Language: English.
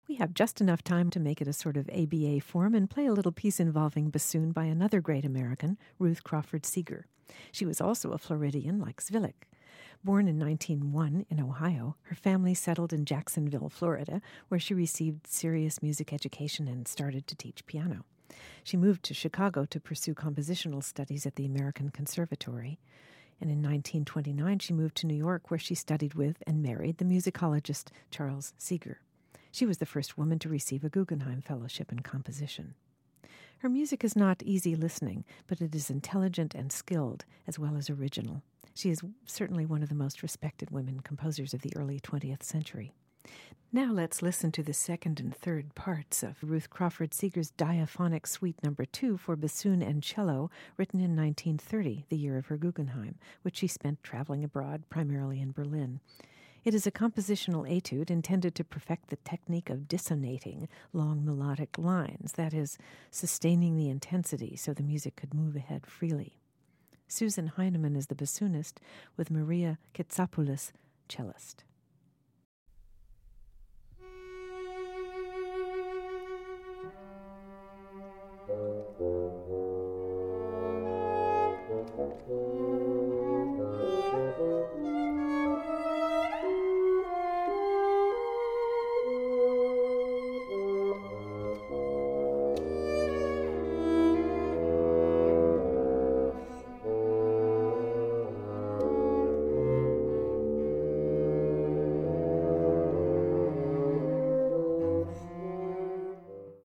We have just enough time to make it a sort of ABA form and play a little piece involving bassoon by another great American, Ruth Crawford Seeger. She was also a Floridian like Zwilich. Born in 1901 in Ohio, her family settled in Jacksonville, Florida, where she received serious music education and started to teach piano. She moved to Chicago to pursue compositional studies at the American Conservatory. And in 1929, she moved to New York, where she studied with and married the musicologist Charles Seeger. She was the first woman to receive a Guggenheim Fellowship in composition. Her music is not easy listening, but it is intelligent and skilled, as well as original. She is certainly one of the most respected women composers of the early 20th century. Now let's listen to the second and third parts of Ruth Crawford Seeger's Diaphonic Suite No. 2 for bassoon and cello, written in 1930, the year of her Guggenheim, which she spent traveling abroad, primarily in Berlin. It is a compositional etude intended to perfect the technique of dissonating long melodic lines, that is, sustaining the intensity so the music could move ahead freely. Susan Heinemann is the bassoonist, with Maria Kitsapoulis, cellist.